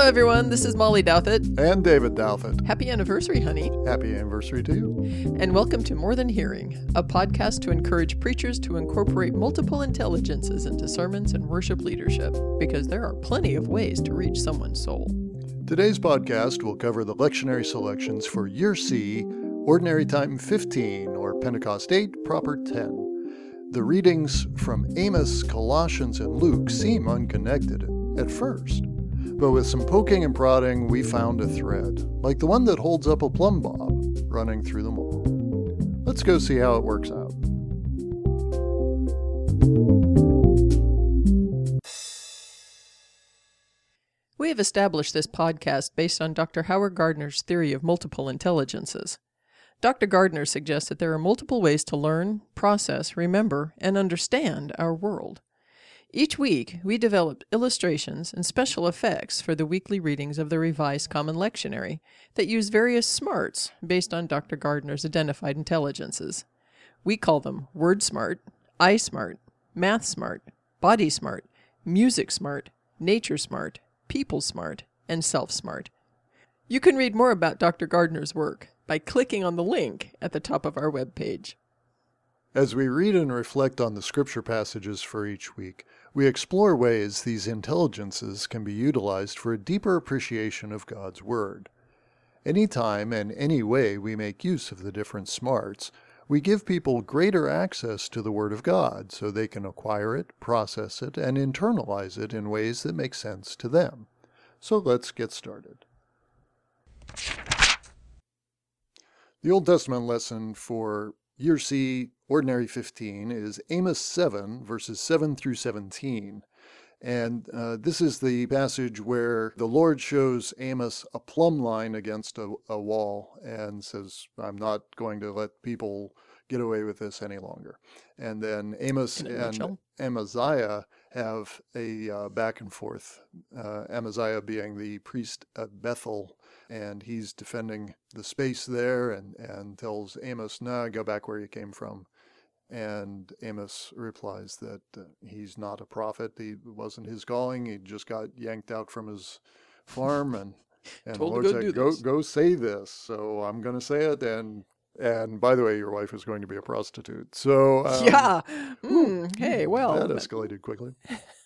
everyone. This is Molly Douthit. And David Douthit. Happy anniversary, honey. Happy anniversary to you. And welcome to More Than Hearing, a podcast to encourage preachers to incorporate multiple intelligences into sermons and worship leadership, because there are plenty of ways to reach someone's soul. Today's podcast will cover the lectionary selections for Year C, Ordinary Time 15, or Pentecost 8, Proper 10. The readings from Amos, Colossians, and Luke seem unconnected at first. But with some poking and prodding, we found a thread, like the one that holds up a plumb bob, running through them all. Let's go see how it works out. We have established this podcast based on Dr. Howard Gardner's theory of multiple intelligences. Dr. Gardner suggests that there are multiple ways to learn, process, remember, and understand our world. Each week, we developed illustrations and special effects for the weekly readings of the Revised Common Lectionary that use various smarts based on Dr. Gardner's identified intelligences. We call them Word Smart, Eye Smart, Math Smart, Body Smart, Music Smart, Nature Smart, People Smart, and Self Smart. You can read more about Dr. Gardner's work by clicking on the link at the top of our webpage. As we read and reflect on the scripture passages for each week, we explore ways these intelligences can be utilized for a deeper appreciation of God's Word. Any time and any way we make use of the different smarts, we give people greater access to the Word of God so they can acquire it, process it, and internalize it in ways that make sense to them. So let's get started. The Old Testament lesson for Year C, Ordinary 15, is Amos 7, verses 7 through 17. And this is the passage where the Lord shows Amos a plumb line against a wall and says, I'm not going to let people get away with this any longer. And then Amos and Amaziah have a back and forth, Amaziah being the priest at Bethel, and he's defending the space there and tells Amos, no, go back where you came from. And Amos replies that he's not a prophet. It wasn't his calling. He just got yanked out from his farm, and the Lord said, go say this. So I'm going to say it. And by the way, your wife is going to be a prostitute. So Hey, well, that escalated quickly.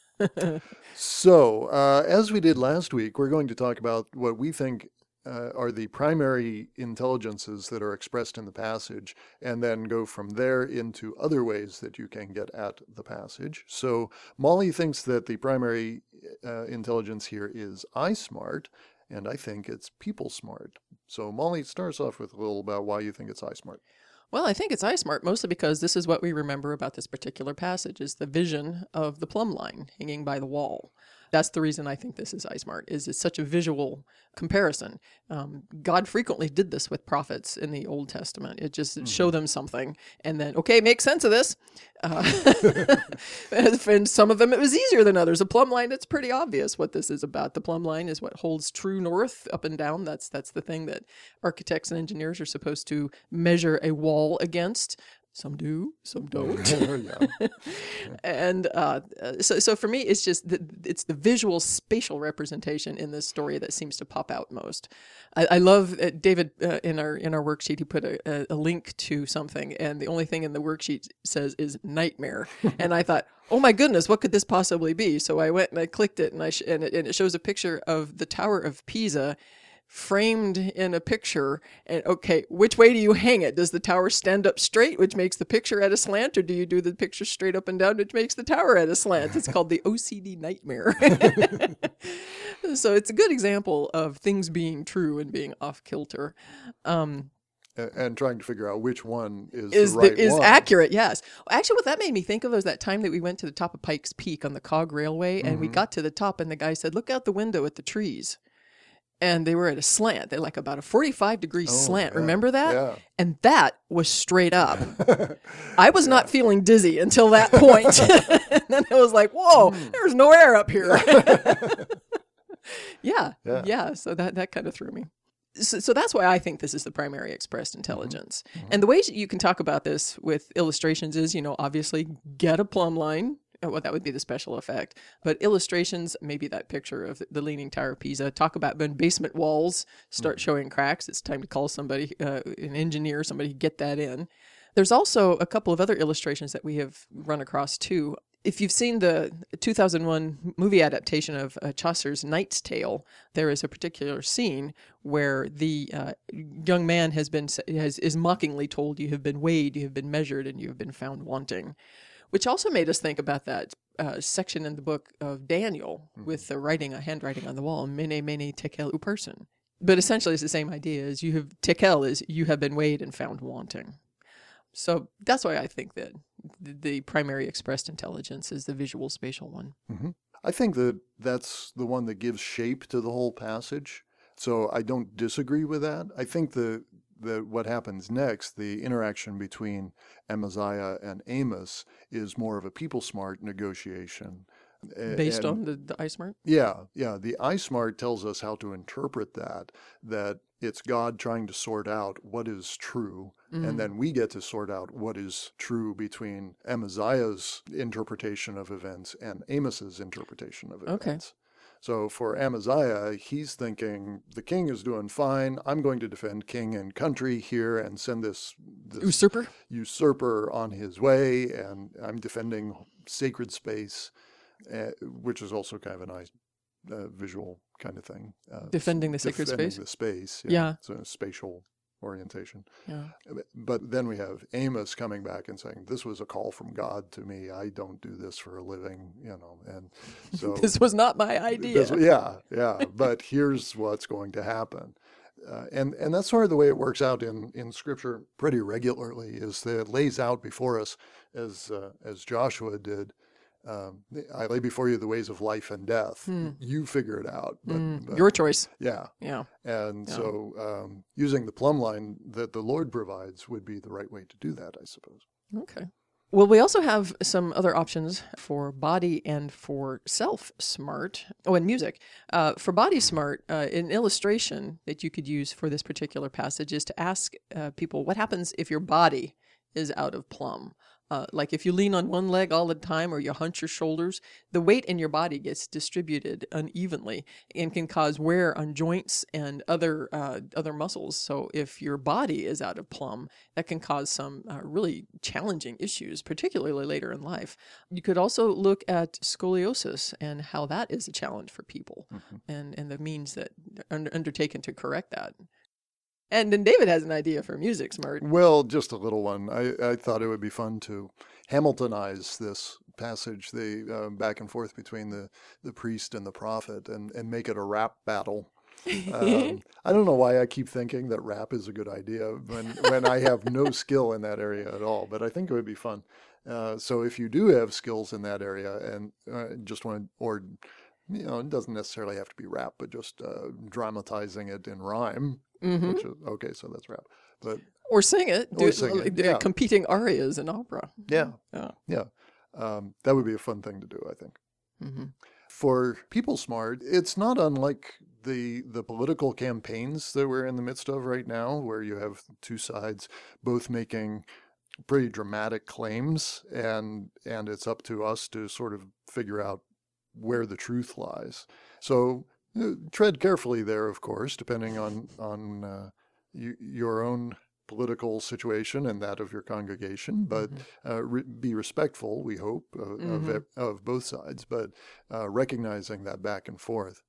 So as we did last week, we're going to talk about what we think are the primary intelligences that are expressed in the passage, and then go from there into other ways that you can get at the passage. So Molly thinks that the primary intelligence here is eye smart, and I think it's people smart. So Molly, starts off with a little about why you think it's eye smart. Well, I think it's eye smart mostly because this is what we remember about this particular passage, is the vision of the plumb line hanging by the wall. That's the reason I think this is eye smart, is it's such a visual comparison. God frequently did this with prophets in the Old Testament. It just show them something and then, okay, make sense of this. And some of them it was easier than others. A plumb line, it's pretty obvious what this is about. The plumb line is what holds true north up and down. That's the thing that architects and engineers are supposed to measure a wall against. Some do, some don't. And so for me, it's just it's the visual spatial representation in this story that seems to pop out most. I love David in our worksheet. He put a link to something, and the only thing in the worksheet says is nightmare. And I thought, oh my goodness, what could this possibly be? So I went and I clicked it, and it shows a picture of the Tower of Pisa framed in a picture. And okay, which way do you hang it? Does the tower stand up straight, which makes the picture at a slant, or do you do the picture straight up and down, which makes the tower at a slant? It's called the OCD nightmare. So it's a good example of things being true and being off kilter. And trying to figure out which one is the right one. Accurate, yes. Actually, what that made me think of was that time that we went to the top of Pikes Peak on the Cog Railway, and we got to the top, and the guy said, look out the window at the trees. And they were at a slant. They're like about a 45-degree slant. Yeah. Remember that? Yeah. And that was straight up. I was not feeling dizzy until that point. And then it was like, whoa, there's no air up here. Yeah. So that kind of threw me. So that's why I think this is the primary expressed intelligence. And the ways you can talk about this with illustrations is, obviously get a plumb line Well, that would be the special effect. But illustrations, maybe that picture of the Leaning Tower of Pisa. Talk about when basement walls start showing cracks. It's time to call somebody, an engineer, somebody get that in. There's also a couple of other illustrations that we have run across too. If you've seen the 2001 movie adaptation of Chaucer's Knight's Tale, there is a particular scene where the young man is mockingly told, "You have been weighed, you have been measured, and you have been found wanting," which also made us think about that section in the book of Daniel with the handwriting on the wall, "Mene, mene, tekel upharsin." But essentially, it's the same idea as tekel is you have been weighed and found wanting. So that's why I think that the primary expressed intelligence is the visual spatial one. Mm-hmm. I think that that's the one that gives shape to the whole passage. So I don't disagree with that. I think that what happens next, the interaction between Amaziah and Amos, is more of a people-smart negotiation. Based on the iSmart? Yeah. The iSmart tells us how to interpret that it's God trying to sort out what is true, and then we get to sort out what is true between Amaziah's interpretation of events and Amos's interpretation of events. Okay. So for Amaziah, he's thinking, the king is doing fine. I'm going to defend king and country here and send this usurper on his way, and I'm defending sacred space, which is also kind of a nice visual kind of thing. Defending the sacred space? Defending the space. Yeah. So a spatial orientation. Yeah. But then we have Amos coming back and saying, this was a call from God to me. I don't do this for a living, and so this was not my idea. But here's what's going to happen. And that's sort of the way it works out in Scripture pretty regularly, is that it lays out before us, as Joshua did, I lay before you the ways of life and death. You figure it out. But your choice. Yeah. And so using the plumb line that the Lord provides would be the right way to do that, I suppose. Okay. Well, we also have some other options for body and for self-smart. Oh, and music. For body smart, an illustration that you could use for this particular passage is to ask people, what happens if your body is out of plumb? Like if you lean on one leg all the time or you hunch your shoulders, the weight in your body gets distributed unevenly and can cause wear on joints and other muscles. So if your body is out of plumb, that can cause some really challenging issues, particularly later in life. You could also look at scoliosis and how that is a challenge for people, and the means that are undertaken to correct that. And then David has an idea for music, Smart. Well, just a little one. I thought it would be fun to Hamiltonize this passage, the back and forth between the priest and the prophet, and make it a rap battle. I don't know why I keep thinking that rap is a good idea when I have no skill in that area at all, but I think it would be fun. So if you do have skills in that area and just want to, or it doesn't necessarily have to be rap, but just dramatizing it in rhyme. Which is, okay, so that's rap. Or sing it. Competing arias in opera. Yeah. That would be a fun thing to do, I think. For people smart, it's not unlike the political campaigns that we're in the midst of right now, where you have two sides both making pretty dramatic claims, and it's up to us to sort of figure out where the truth lies. So tread carefully there, of course, depending on your own political situation and that of your congregation, but be respectful, we hope, of both sides, but recognizing that back and forth.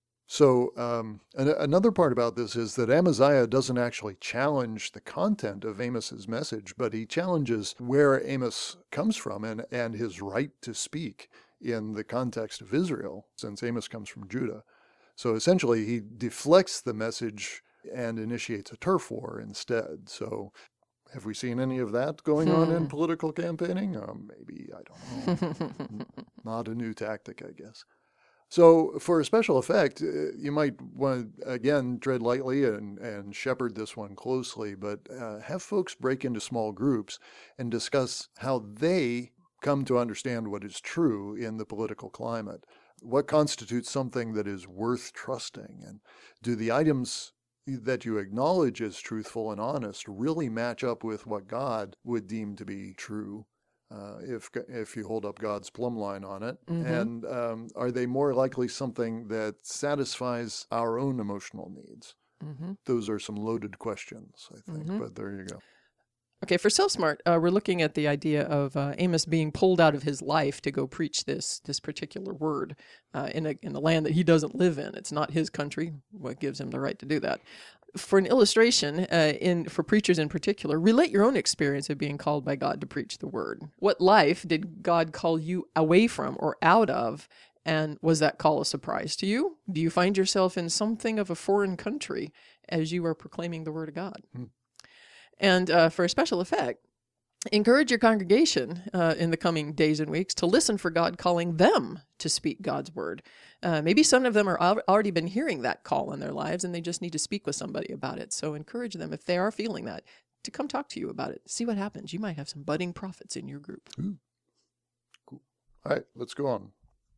So another part about this is that Amaziah doesn't actually challenge the content of Amos's message, but he challenges where Amos comes from and his right to speak in the context of Israel, since Amos comes from Judah. So essentially, he deflects the message and initiates a turf war instead. So have we seen any of that going on in political campaigning? Maybe, I don't know. Not a new tactic, I guess. So for a special effect, you might want to, again, tread lightly and shepherd this one closely, but have folks break into small groups and discuss how they come to understand what is true in the political climate. What constitutes something that is worth trusting? And do the items that you acknowledge as truthful and honest really match up with what God would deem to be true? if you hold up God's plumb line on it? Mm-hmm. And are they more likely something that satisfies our own emotional needs? Mm-hmm. Those are some loaded questions, I think, Mm-hmm. but there you go. Okay, for Self-Smart, we're looking at the idea of Amos being pulled out of his life to go preach this particular word in the land that he doesn't live in. It's not his country. What gives him the right to do that? For an illustration, for preachers in particular, relate your own experience of being called by God to preach the word. What life did God call you away from or out of? And was that call a surprise to you? Do you find yourself in something of a foreign country as you are proclaiming the word of God? And for a special effect, encourage your congregation in the coming days and weeks to listen for God calling them to speak God's word. Maybe some of them are already been hearing that call in their lives and they just need to speak with somebody about it. So encourage them, if they are feeling that, to come talk to you about it. See what happens. You might have some budding prophets in your group. Ooh. Cool. All right, let's go on.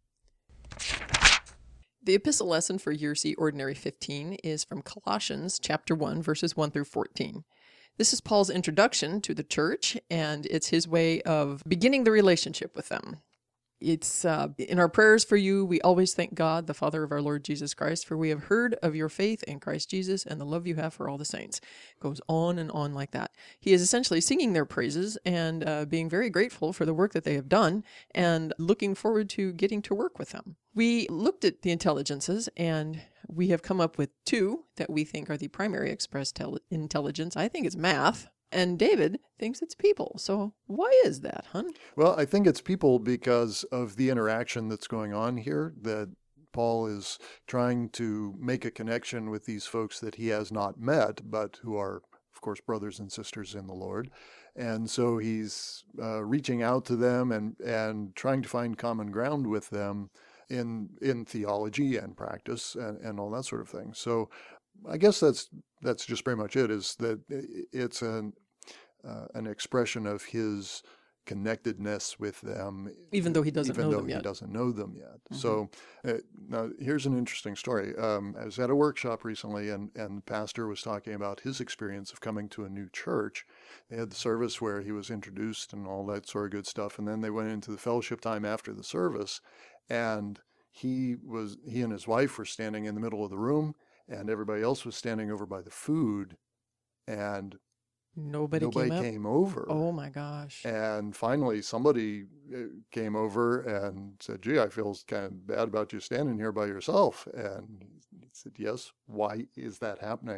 The epistle lesson for Year C Ordinary 15 is from Colossians chapter 1, verses 1 through 14. This is Paul's introduction to the church, and it's his way of beginning the relationship with them. It's in our prayers for you, we always thank God, the Father of our Lord Jesus Christ, for we have heard of your faith in Christ Jesus and the love you have for all the saints. It goes on and on like that. He is essentially singing their praises and being very grateful for the work that they have done and looking forward to getting to work with them. We looked at the intelligences, and we have come up with two that we think are the primary expressed intelligence. I think it's math. And David thinks it's people. So why is that, hon? Well, I think it's people because of the interaction that's going on here, that Paul is trying to make a connection with these folks that he has not met, but who are, of course, brothers and sisters in the Lord. And so he's reaching out to them and trying to find common ground with them in theology and practice and all that sort of thing. So I guess that's just pretty much it, is that it's an expression of his connectedness with them, even though he doesn't know them yet. Mm-hmm. So now here's an interesting story. I was at a workshop recently, and the pastor was talking about his experience of coming to a new church. They had the service where he was introduced and all that sort of good stuff, and then they went into the fellowship time after the service, and he and his wife were standing in the middle of the room, and everybody else was standing over by the food, and Nobody came over. Oh my gosh. And finally somebody came over and said, gee, I feel kind of bad about you standing here by yourself. And he said, yes, why is that happening?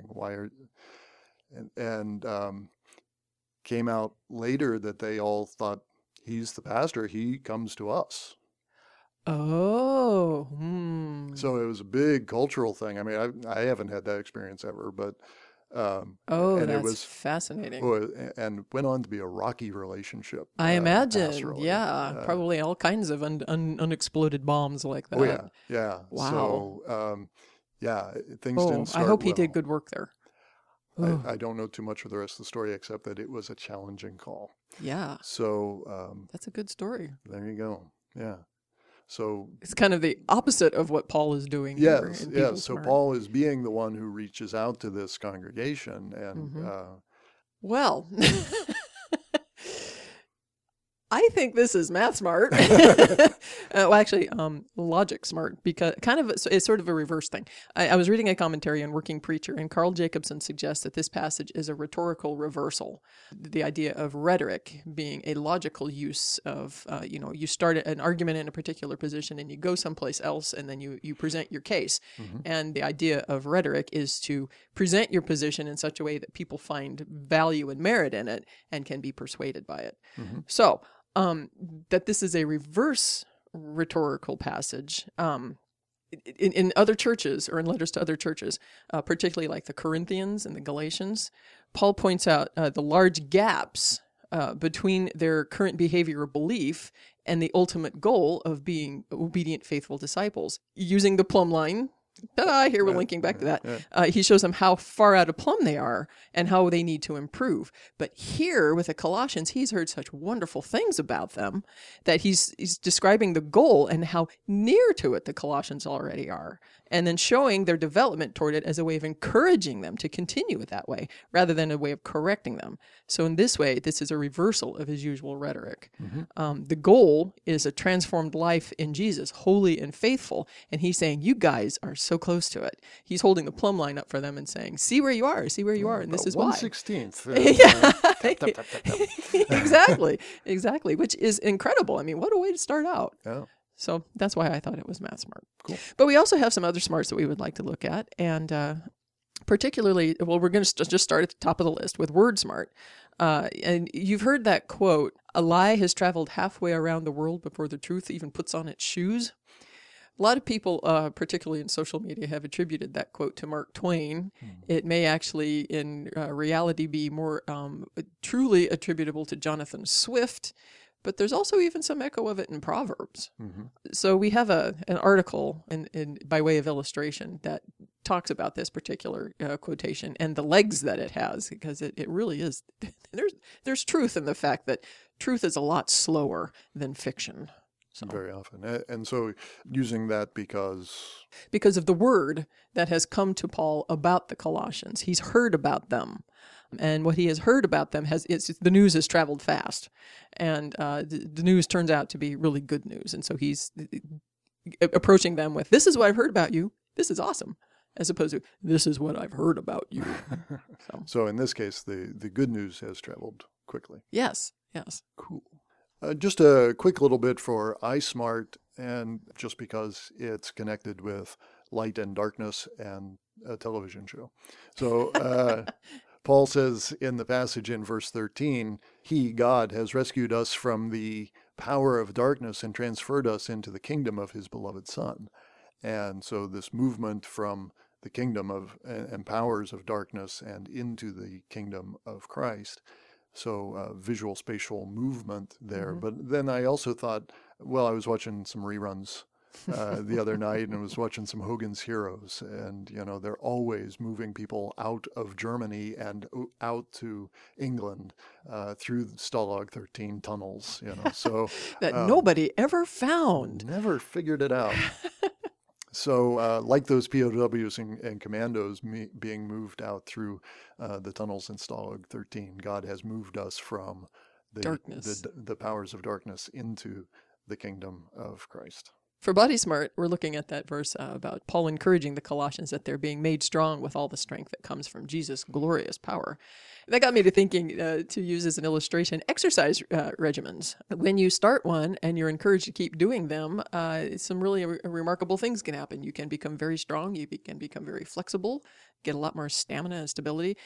And came out later that they all thought, he's the pastor, he comes to us. Oh. So it was a big cultural thing. I mean, I haven't had that experience ever, but and that's it was fascinating. And went on to be a rocky relationship. I imagine, probably all kinds of unexploded bombs like that. Oh yeah. Wow. So things didn't start I hope he well. did good work there. I don't know too much of the rest of the story except that it was a challenging call. Yeah. So that's a good story. There you go. Yeah. So it's kind of the opposite of what Paul is doing. Yes, yes. So Paul is being the one who reaches out to this congregation, and well, I think this is math smart. Well, actually, logic smart, because kind of it's sort of a reverse thing. I was reading a commentary on Working Preacher, and Carl Jacobson suggests that this passage is a rhetorical reversal. The idea of rhetoric being a logical use of, you start an argument in a particular position and you go someplace else and then you present your case. Mm-hmm. And the idea of rhetoric is to present your position in such a way that people find value and merit in it and can be persuaded by it. Mm-hmm. So, that this is a reverse rhetorical passage. In other churches or in letters to other churches, particularly like the Corinthians and the Galatians, Paul points out the large gaps between their current behavior or belief and the ultimate goal of being obedient, faithful disciples. Using the plumb line, here we're linking back to that. He shows them how far out of plumb they are and how they need to improve. But here with the Colossians, he's heard such wonderful things about them that he's describing the goal and how near to it the Colossians already are. and then showing their development toward it as a way of encouraging them to continue it that way rather than a way of correcting them. So in this way, this is a reversal of his usual rhetoric. The goal is a transformed life in Jesus, holy and faithful. And he's saying, you guys are so close to it. He's holding the plumb line up for them and saying, see where you are, and this is why. 1/16. Exactly, which is incredible. I mean, what a way to start out. Yeah. So that's why I thought it was Math Smart. Cool. But we also have some other smarts that we would like to look at. And particularly, well, we're going to just start at the top of the list with Word Smart. And you've heard that quote, a lie has traveled halfway around the world before the truth even puts on its shoes. A lot of people, particularly in social media, have attributed that quote to Mark Twain. It may actually, in reality, be more truly attributable to Jonathan Swift, but there's also even some echo of it in Proverbs. So we have an article by way of illustration that talks about this particular quotation and the legs that it has, because it really is. There's truth in the fact that truth is a lot slower than fiction. So. Very often. And so using that because of the word that has come to Paul about the Colossians. He's heard about them. And what he has heard about them the news has traveled fast. And the news turns out to be really good news. And so he's approaching them with, this is what I've heard about you. This is awesome. As opposed to, this is what I've heard about you. So in this case, the good news has traveled quickly. Yes. Cool. Just a quick little bit for iSmart, and just because it's connected with light and darkness and a television show. So Paul says in the passage in verse 13, He, God, has rescued us from the power of darkness and transferred us into the kingdom of His beloved Son. And so this movement from the kingdom of and powers of darkness and into the kingdom of Christ. So visual spatial movement there. But then I also thought, well, I was watching some reruns the other night and I was watching some Hogan's Heroes. And, they're always moving people out of Germany and out to England through the Stalag 13 tunnels, So that nobody ever found. Never figured it out. So like those POWs and commandos being moved out through the tunnels in Stalag 13, God has moved us from the powers of darkness into the kingdom of Christ. For Body Smart, we're looking at that verse about Paul encouraging the Colossians that they're being made strong with all the strength that comes from Jesus' glorious power. That got me to thinking, to use as an illustration, exercise regimens. When you start one and you're encouraged to keep doing them, some really remarkable things can happen. You can become very strong. You can become very flexible, get a lot more stamina and stability.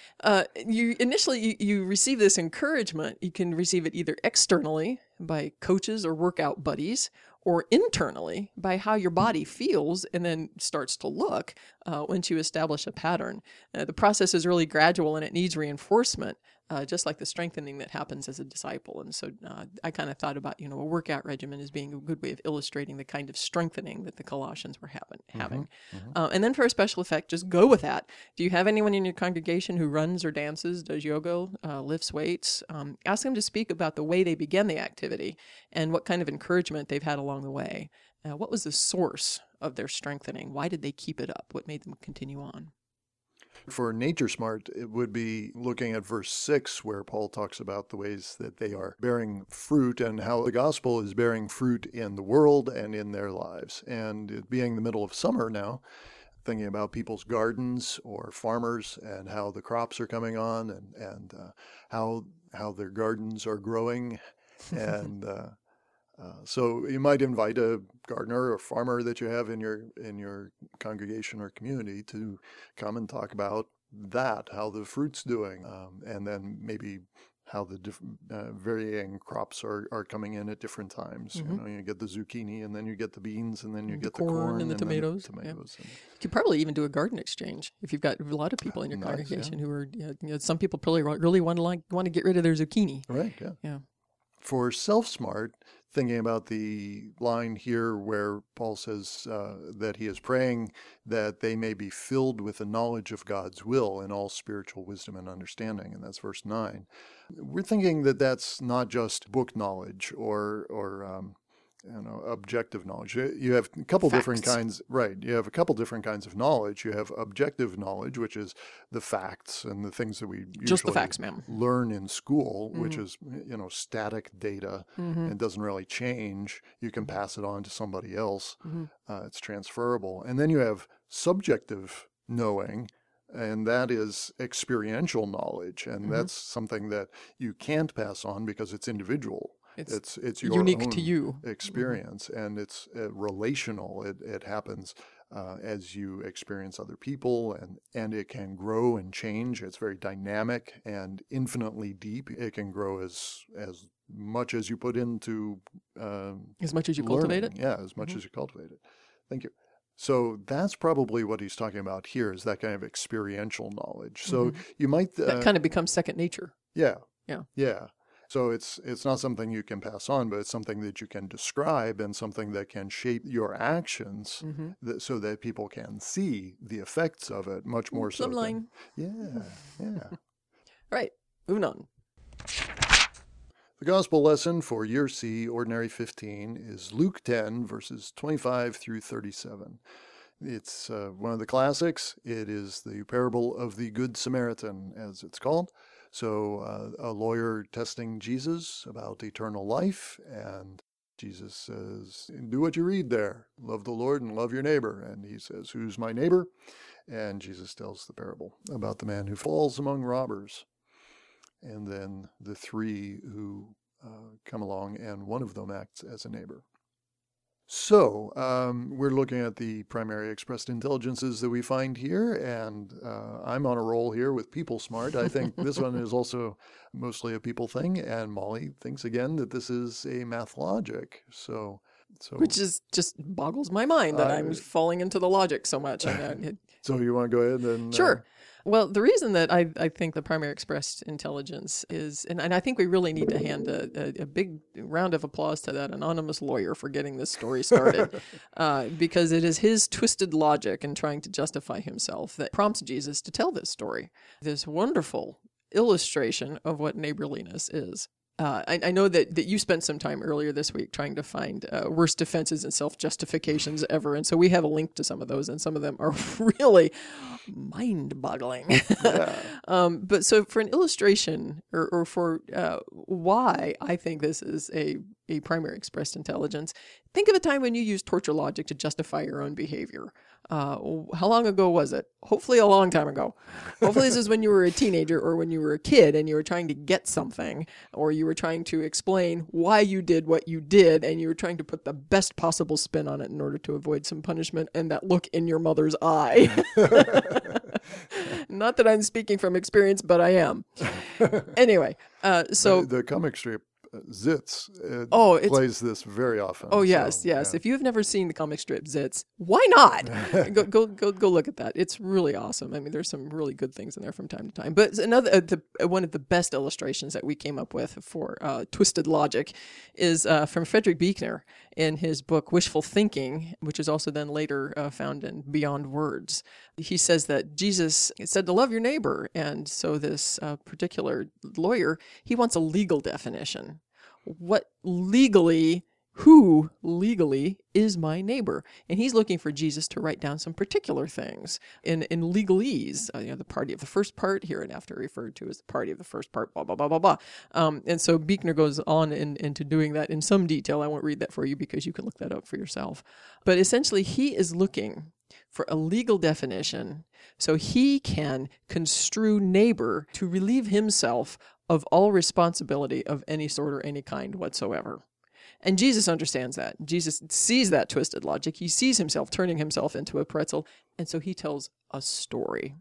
You receive this encouragement. You can receive it either externally by coaches or workout buddies, or internally by how your body feels and then starts to look once you establish a pattern. The process is really gradual and it needs reinforcement, just like the strengthening that happens as a disciple. And so I kind of thought about, a workout regimen as being a good way of illustrating the kind of strengthening that the Colossians were having. And then for a special effect, just go with that. Do you have anyone in your congregation who runs or dances, does yoga, lifts weights? Ask them to speak about the way they began the activity and what kind of encouragement they've had along the way. What was the source of their strengthening? Why did they keep it up? What made them continue on? For Nature Smart, it would be looking at verse 6, where Paul talks about the ways that they are bearing fruit and how the gospel is bearing fruit in the world and in their lives. And it being the middle of summer now, thinking about people's gardens or farmers and how the crops are coming on and how their gardens are growing. And so you might invite a gardener or farmer that you have in your congregation or community to come and talk about that, how the fruit's doing, and then maybe how the varying crops are coming in at different times. You get the zucchini, and then you get the beans, and then you get the corn and the tomatoes. Yeah. You could probably even do a garden exchange if you've got a lot of people in your congregation who are. Some people probably really want to get rid of their zucchini. Right. Yeah. For Self-Smart, thinking about the line here where Paul says that he is praying that they may be filled with the knowledge of God's will in all spiritual wisdom and understanding, and that's verse 9. We're thinking that that's not just book knowledge or objective knowledge. You have a couple different Facts. kinds, right? You have a couple different kinds of knowledge. You have objective knowledge, which is the facts and the things that we Just the usually facts, ma'am. learn in school, which is, static data Mm-hmm. and doesn't really change. You can pass it on to somebody else. Mm-hmm. It's transferable. And then you have subjective knowing, and that is experiential knowledge. And that's something that you can't pass on because it's individual. It's your unique own to you. experience, and it's relational. It happens as you experience other people, and it can grow and change. It's very dynamic and infinitely deep. It can grow as much as you put into As much as you cultivate it. Yeah, as much as you cultivate it. Thank you. So that's probably what he's talking about here, is that kind of experiential knowledge. So you might That kind of becomes second nature. yeah. Yeah. Yeah. So it's not something you can pass on, but it's something that you can describe and something that can shape your actions so that people can see the effects of it much more so. Plumline. Yeah. All right. Moving on. The gospel lesson for year C, ordinary 15, is Luke 10, verses 25 through 37. It's one of the classics. It is the parable of the Good Samaritan, as it's called. So a lawyer testing Jesus about eternal life, and Jesus says, do what you read there. Love the Lord and love your neighbor. And he says, who's my neighbor? And Jesus tells the parable about the man who falls among robbers. And then the three who come along, and one of them acts as a neighbor. So we're looking at the primary expressed intelligences that we find here, and I'm on a roll here with People Smart. I think this one is also mostly a people thing, and Molly thinks again that this is a math logic. So Which is just boggles my mind that I'm falling into the logic so much. So you want to go ahead and... Sure. Well, the reason that I think the primary expressed intelligence is, and I think we really need to hand a big round of applause to that anonymous lawyer for getting this story started, because it is his twisted logic in trying to justify himself that prompts Jesus to tell this story, this wonderful illustration of what neighborliness is. I know that you spent some time earlier this week trying to find worst defenses and self-justifications ever. And so we have a link to some of those, and some of them are really mind-boggling. Yeah. But so for an illustration or for why I think this is a primary expressed intelligence, think of a time when you used torture logic to justify your own behavior. How long ago was it? Hopefully a long time ago. Hopefully this is when you were a teenager or when you were a kid and you were trying to get something, or you were trying to explain why you did what you did, and you were trying to put the best possible spin on it in order to avoid some punishment and that look in your mother's eye. Not that I'm speaking from experience, but I am. Anyway, so... The comic strip Zitz plays this very often. Oh, yes, so, yes. Yeah. If you have never seen the comic strip Zitz, why not? go look at that. It's really awesome. I mean, there's some really good things in there from time to time. But another one of the best illustrations that we came up with for twisted logic is from Frederick Buechner in his book Wishful Thinking, which is also then later found in Beyond Words. He says that Jesus said to love your neighbor, and so this particular lawyer, he wants a legal definition. Who legally is my neighbor? And he's looking for Jesus to write down some particular things in legalese, the party of the first part, here and after referred to as the party of the first part, blah, blah, blah, blah, blah. And so Buechner goes on into doing that in some detail. I won't read that for you because you can look that up for yourself. But essentially, he is looking for a legal definition so he can construe neighbor to relieve himself of all responsibility of any sort or any kind whatsoever. And Jesus understands that. Jesus sees that twisted logic. He sees himself turning himself into a pretzel, and so he tells a story.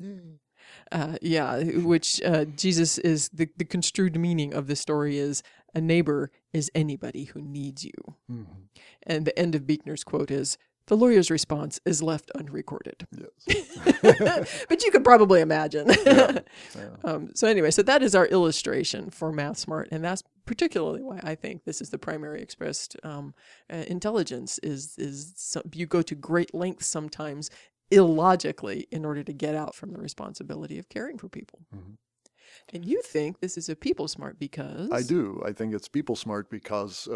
Which Jesus is, the construed meaning of the story is, a neighbor is anybody who needs you. Mm-hmm. And the end of Buechner's quote is, the lawyer's response is left unrecorded. Yes. But you could probably imagine. Yeah. So anyway, so that is our illustration for Math Smart, and that's particularly why I think this is the primary expressed intelligence is you go to great lengths sometimes illogically in order to get out from the responsibility of caring for people. Mm-hmm. And you think this is a People Smart because... I do. I think it's People Smart because of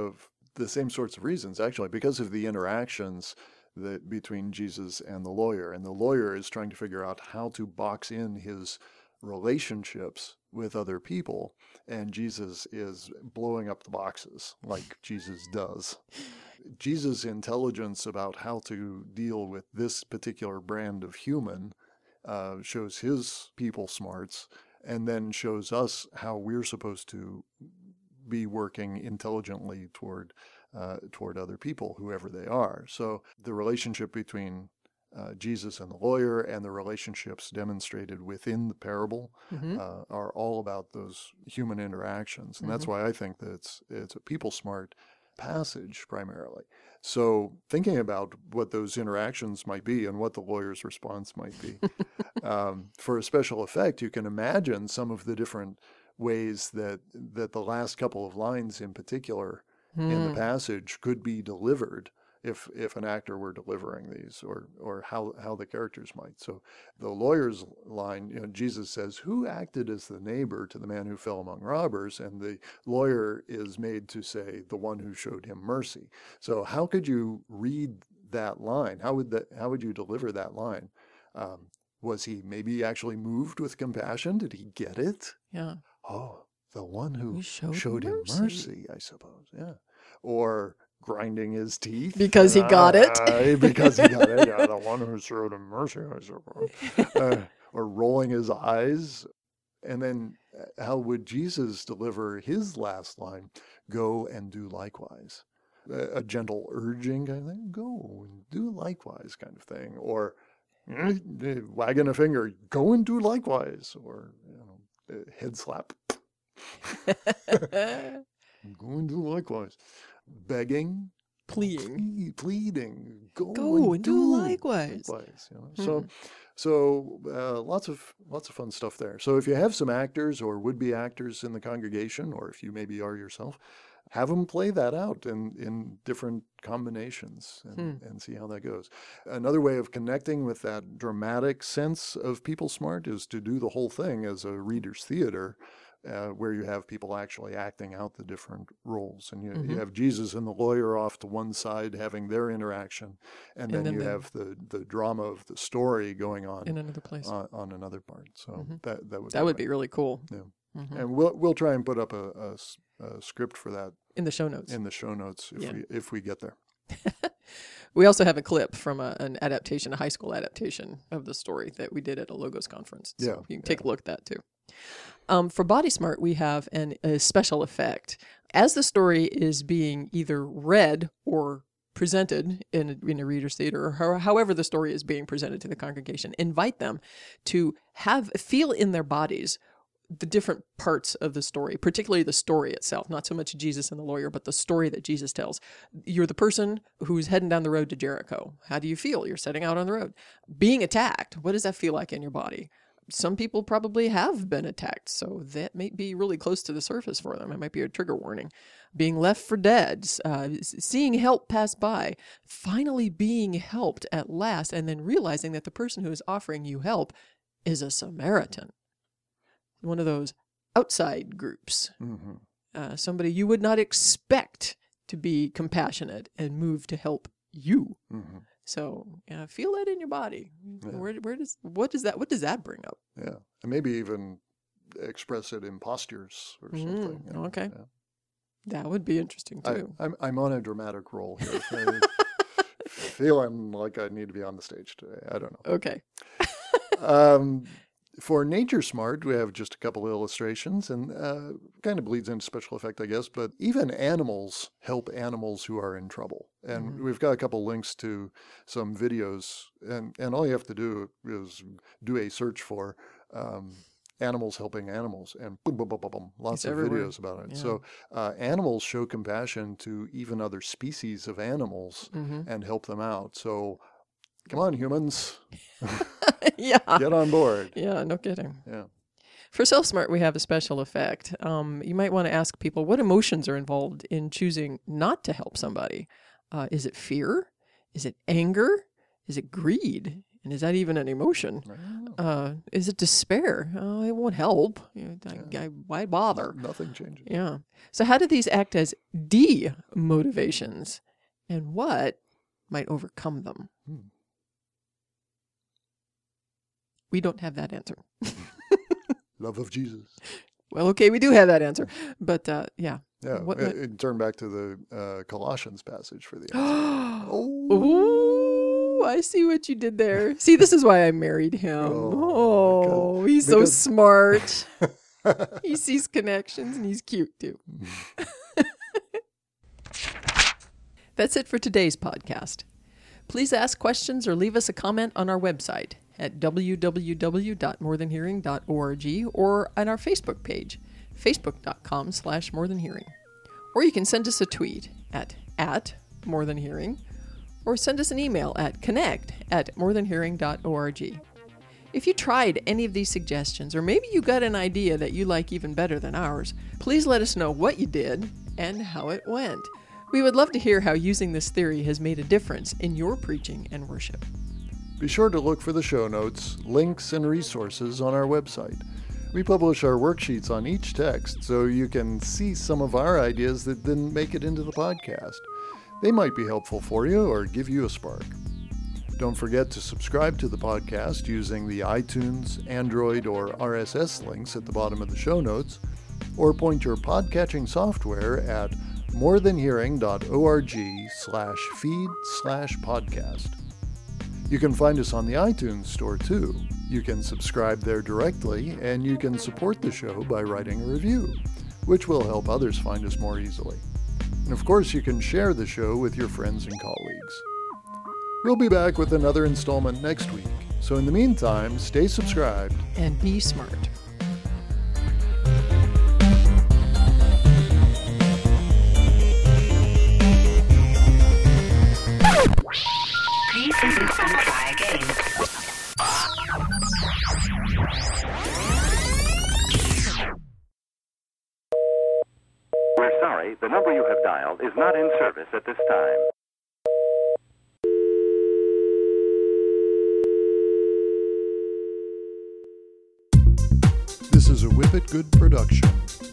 the same sorts of reasons, actually, because of the interactions between Jesus and the lawyer. And the lawyer is trying to figure out how to box in his relationships with other people. And Jesus is blowing up the boxes like Jesus does. Jesus' intelligence about how to deal with this particular brand of human shows his people smarts, and then shows us how we're supposed to be working intelligently toward other people, whoever they are. So the relationship between Jesus and the lawyer, and the relationships demonstrated within the parable are all about those human interactions. And that's why I think that it's a people smart passage primarily. So thinking about what those interactions might be and what the lawyer's response might be, for a special effect, you can imagine some of the different ways that the last couple of lines in particular in the passage could be delivered if an actor were delivering these, or how the characters might. So the lawyer's line, Jesus says, "Who acted as the neighbor to the man who fell among robbers?" And the lawyer is made to say, "The one who showed him mercy." So how could you read that line? How would you deliver that line? Was he maybe actually moved with compassion? Did he get it? Yeah. Oh, the one who showed him mercy, I suppose. Yeah. Or grinding his teeth. Because he got it. Because he got it. Yeah, the one who showed him mercy, I suppose. Or rolling his eyes. And then how would Jesus deliver his last line? Go and do likewise. A gentle urging kind of thing. Go and do likewise kind of thing. Or wagging a finger. Go and do likewise. Or, head slap. Go and do likewise. Begging, pleading, go and do likewise. So lots of fun stuff there. So if you have some actors or would-be actors in the congregation, or if you maybe are yourself, have them play that out in different combinations and see how that goes. Another way of connecting with that dramatic sense of people smart is to do the whole thing as a reader's theater. Where you have people actually acting out the different roles. And you have Jesus and the lawyer off to one side having their interaction, and then you have the drama of the story going on in another place on another part. So that would be really cool. Yeah. And we'll try and put up a script for that in the show notes. If we get there. We also have a clip from a high school adaptation of the story that we did at a Logos conference. So you can take a look at that too. For Body Smart, we have a special effect. As the story is being either read or presented in a reader's theater, or however the story is being presented to the congregation, invite them to feel in their bodies the different parts of the story, particularly the story itself, not so much Jesus and the lawyer, but the story that Jesus tells. You're the person who's heading down the road to Jericho. How do you feel? You're setting out on the road. Being attacked, what does that feel like in your body? Some people probably have been attacked, so that may be really close to the surface for them. It might be a trigger warning. Being left for dead, seeing help pass by, finally being helped at last, and then realizing that the person who is offering you help is a Samaritan. One of those outside groups. Somebody you would not expect to be compassionate and move to help you. So feel that in your body. Yeah. What does that bring up? Yeah, and maybe even express it in postures or something. Okay, that would be interesting too. I'm on a dramatic roll here. I feeling like I need to be on the stage today. I don't know. Okay. For Nature Smart, we have just a couple of illustrations, and kind of bleeds into special effect, I guess, but even animals help animals who are in trouble. And we've got a couple links to some videos, and all you have to do is do a search for animals helping animals, and boom, boom, boom, boom, boom, lots of videos about it. Yeah. So animals show compassion to even other species of animals and help them out. So come on, humans. Yeah. Get on board. Yeah, no kidding. Yeah. For Self-Smart, we have a special effect. You might want to ask people what emotions are involved in choosing not to help somebody. Is it fear? Is it anger? Is it greed? And is that even an emotion? I don't know. Is it despair? Oh, it won't help. Why bother? Nothing changes. Yeah. So how do these act as demotivations? And what might overcome them? We don't have that answer. Love of Jesus. Well, okay, we do have that answer. But yeah. Yeah, turn back to the Colossians passage for the answer. Ooh, I see what you did there. See, this is why I married him. Oh, he's so smart. He sees connections and he's cute too. That's it for today's podcast. Please ask questions or leave us a comment on our website at www.morethanhearing.org or on our Facebook page, facebook.com/morethanhearing. Or you can send us a tweet at morethanhearing, or send us an email at connect@morethanhearing.org. If you tried any of these suggestions, or maybe you got an idea that you like even better than ours, please let us know what you did and how it went. We would love to hear how using this theory has made a difference in your preaching and worship. Be sure to look for the show notes, links, and resources on our website. We publish our worksheets on each text so you can see some of our ideas that didn't make it into the podcast. They might be helpful for you or give you a spark. Don't forget to subscribe to the podcast using the iTunes, Android, or RSS links at the bottom of the show notes, or point your podcatching software at morethanhearing.org/feed/podcast. You can find us on the iTunes store too. You can subscribe there directly, and you can support the show by writing a review, which will help others find us more easily. And of course, you can share the show with your friends and colleagues. We'll be back with another installment next week. So in the meantime, stay subscribed and be smart. Please listen and try again. We're sorry, the number you have dialed is not in service at this time. This is a Whippet Good production.